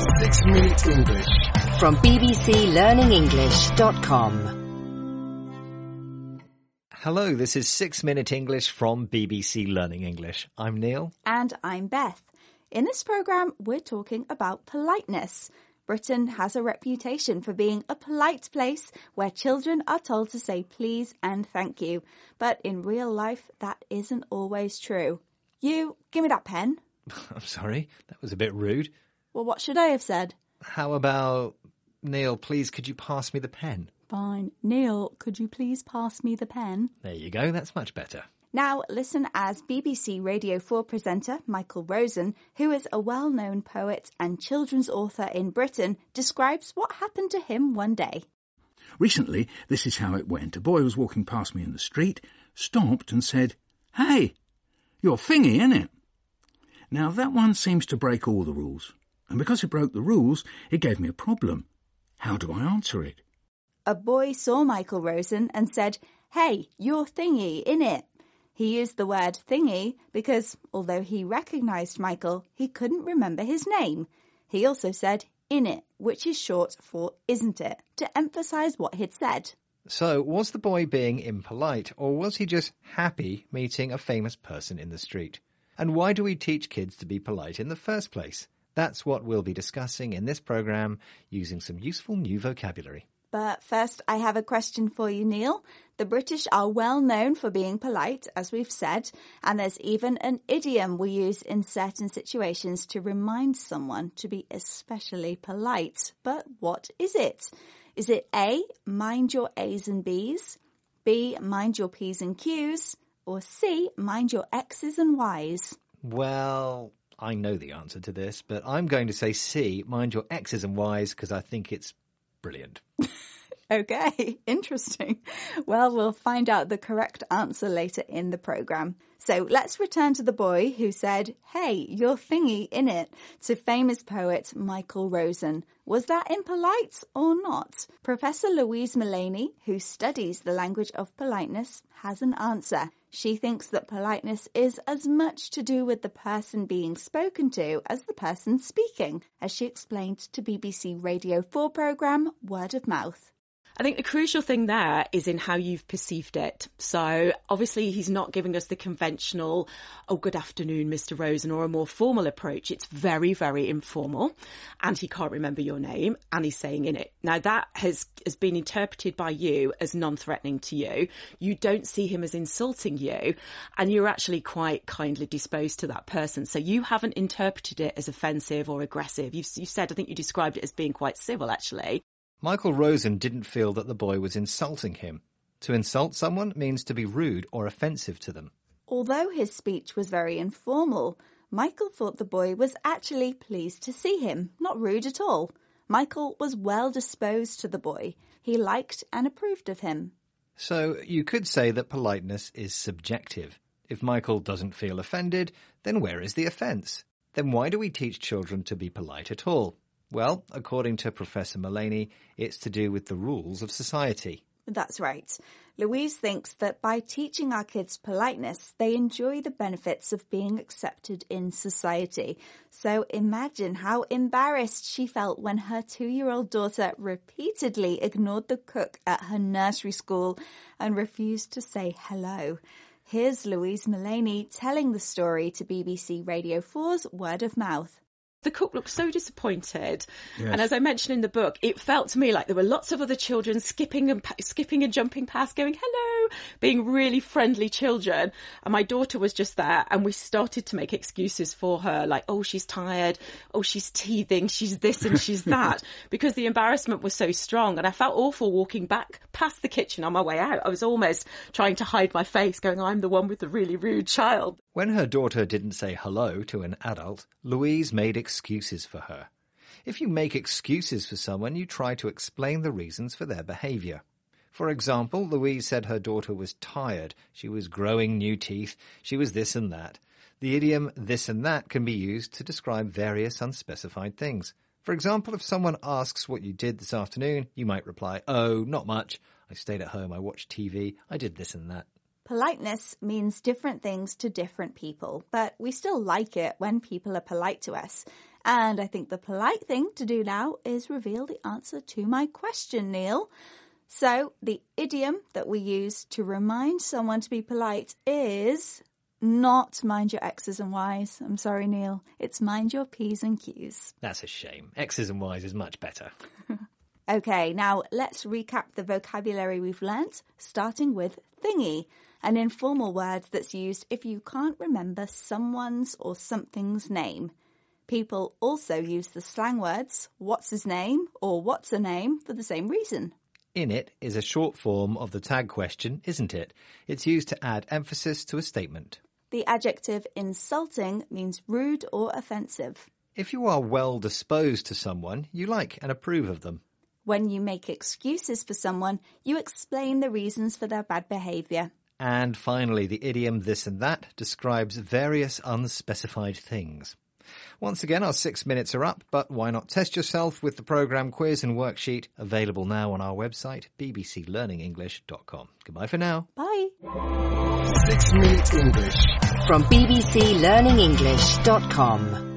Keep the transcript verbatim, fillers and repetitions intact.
Six Minute English from b b c learning english dot com. Hello, this is Six Minute English from B B C Learning English. I'm Neil. And I'm Beth. In this programme, we're talking about politeness. Britain has a reputation for being a polite place where children are told to say please and thank you. But in real life, that isn't always true. You, give me that pen. I'm sorry, that was a bit rude. Well, what should I have said? How about, Neil, please could you pass me the pen? Fine. Neil, could you please pass me the pen? There you go, that's much better. Now listen as B B C Radio four presenter Michael Rosen, who is a well-known poet and children's author in Britain, describes what happened to him one day. Recently, this is how it went. A boy was walking past me in the street, stopped and said, "Hey, you're thingy, innit?" Now that one seems to break all the rules. And because it broke the rules, it gave me a problem. How do I answer it? A boy saw Michael Rosen and said, "Hey, you're thingy, innit?" He used the word thingy because, although he recognised Michael, he couldn't remember his name. He also said innit, which is short for isn't it, to emphasise what he'd said. So, was the boy being impolite, or was he just happy meeting a famous person in the street? And why do we teach kids to be polite in the first place? That's what we'll be discussing in this programme, using some useful new vocabulary. But first, I have a question for you, Neil. The British are well known for being polite, as we've said, and there's even an idiom we use in certain situations to remind someone to be especially polite. But what is it? Is it A, mind your A's and B's, B, mind your P's and Q's, or C, mind your X's and Y's? Well, I know the answer to this, but I'm going to say C, mind your X's and Y's, because I think it's brilliant. Okay, interesting. Well, we'll find out the correct answer later in the programme. So let's return to the boy who said, "Hey, you're thingy, innit?" to famous poet Michael Rosen. Was that impolite or not? Professor Louise Mullaney, who studies the language of politeness, has an answer. She thinks that politeness is as much to do with the person being spoken to as the person speaking, as she explained to B B C Radio four programme Word of Mouth. I think the crucial thing there is in how you've perceived it. So obviously he's not giving us the conventional, "Oh, good afternoon, Mister Rosen," or a more formal approach. It's very, very informal, and he can't remember your name, and he's saying in it. Now that has, has been interpreted by you as non-threatening to you. You don't see him as insulting you, and you're actually quite kindly disposed to that person. So you haven't interpreted it as offensive or aggressive. You've, you said, I think you described it as being quite civil, actually. Michael Rosen didn't feel that the boy was insulting him. To insult someone means to be rude or offensive to them. Although his speech was very informal, Michael thought the boy was actually pleased to see him, not rude at all. Michael was well disposed to the boy. He liked and approved of him. So you could say that politeness is subjective. If Michael doesn't feel offended, then where is the offence? Then why do we teach children to be polite at all? Well, according to Professor Mullaney, it's to do with the rules of society. That's right. Louise thinks that by teaching our kids politeness, they enjoy the benefits of being accepted in society. So imagine how embarrassed she felt when her two-year-old daughter repeatedly ignored the cook at her nursery school and refused to say hello. Here's Louise Mullaney telling the story to B B C Radio four's Word of Mouth. The cook looked so disappointed. Yes. And as I mentioned in the book, it felt to me like there were lots of other children skipping and pa- skipping and jumping past, going, "Hello," being really friendly children. And my daughter was just there, and we started to make excuses for her, like, "Oh, she's tired. Oh, she's teething. She's this and she's that," because the embarrassment was so strong. And I felt awful walking back past the kitchen on my way out. I was almost trying to hide my face, going, "I'm the one with the really rude child." When her daughter didn't say hello to an adult, Louise made excuses for her. If you make excuses for someone, you try to explain the reasons for their behaviour. For example, Louise said her daughter was tired, she was growing new teeth, she was this and that. The idiom this and that can be used to describe various unspecified things. For example, if someone asks what you did this afternoon, you might reply, "Oh, not much. I stayed at home, I watched T V, I did this and that." politeness means different things to different people, but we still like it when people are polite to us. And I think the polite thing to do now is reveal the answer to my question, Neil. So the idiom that we use to remind someone to be polite is not mind your X's and Y's. I'm sorry, Neil. It's mind your P's and Q's. That's a shame. X's and Y's is much better. Okay, now let's recap the vocabulary we've learnt, starting with thingy, an informal word that's used if you can't remember someone's or something's name. People also use the slang words what's his name or what's a name for the same reason. In it is a short form of the tag question, isn't it? It's used to add emphasis to a statement. The adjective insulting means rude or offensive. If you are well disposed to someone, you like and approve of them. When you make excuses for someone, you explain the reasons for their bad behaviour. And finally, the idiom this and that describes various unspecified things. Once again, our six minutes are up, but why not test yourself with the programme quiz and worksheet available now on our website, b b c learning english dot com. Goodbye for now. Bye. Six Minute English from b b c learning english dot com.